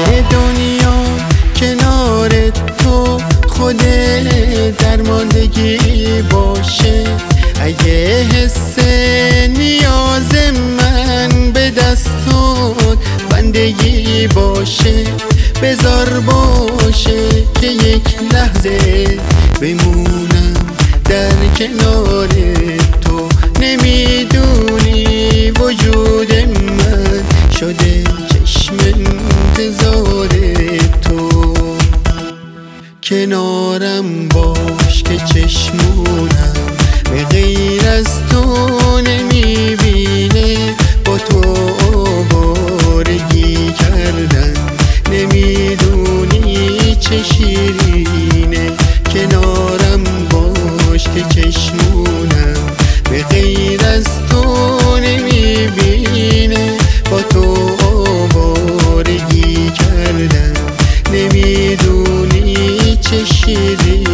دنیا کنار تو خود درماندگی باشه. اگه حس نیاز من به دستات بندگی باشه، بذار باشه که یک لحظه بمونم در کنار تو. نمیدونی وجود من شده چشم انتظار تو. کنارم باش که چشمونم به غیر از تو نمیبینه. با تو آوارگی کردن نمیدونی چه شیرینه. کنارم باش که چشمونم به غیر از تو نمیبینه. با تو آوارگی کردن نمیدونی چه شیرینه.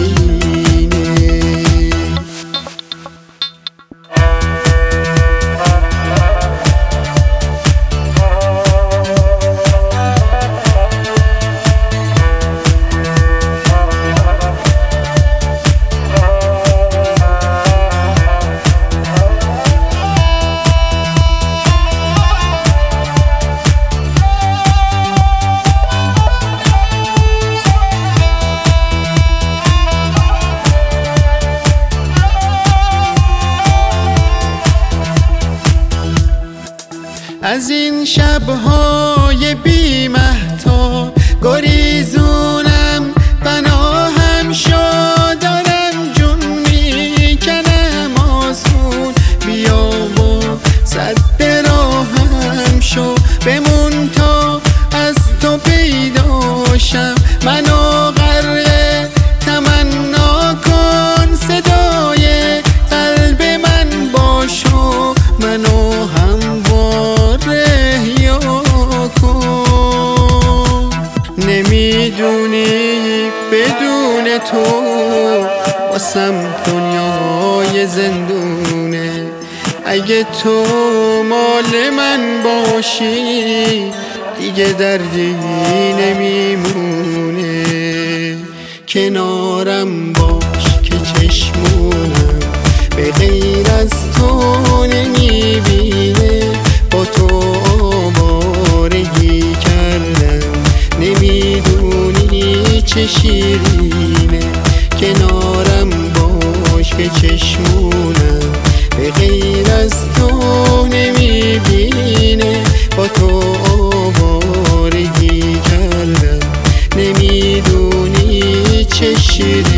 از این شب‌های بی مهتاب گریزونم پناهم شو. دارم جون میکنم آسون، بیا و سد راهم شو. بمون تا از تو پیداشم، منو غرق تمنا کن. صدای قلب من باشو، منو نمیدونی بدون تو واسم دنیای زندونه. اگه تو مال من باشی دیگه دردی نمیمونه. کنارم باش که چشمونم به غیر از تو نمیبینه. با تو آوارگی کردم نمیدونی چه شیرینه. کنارم باش که چشمونم به غیر از تو نمیبینه. با تو آوارگی کردم نمیدونی چه شیرینه.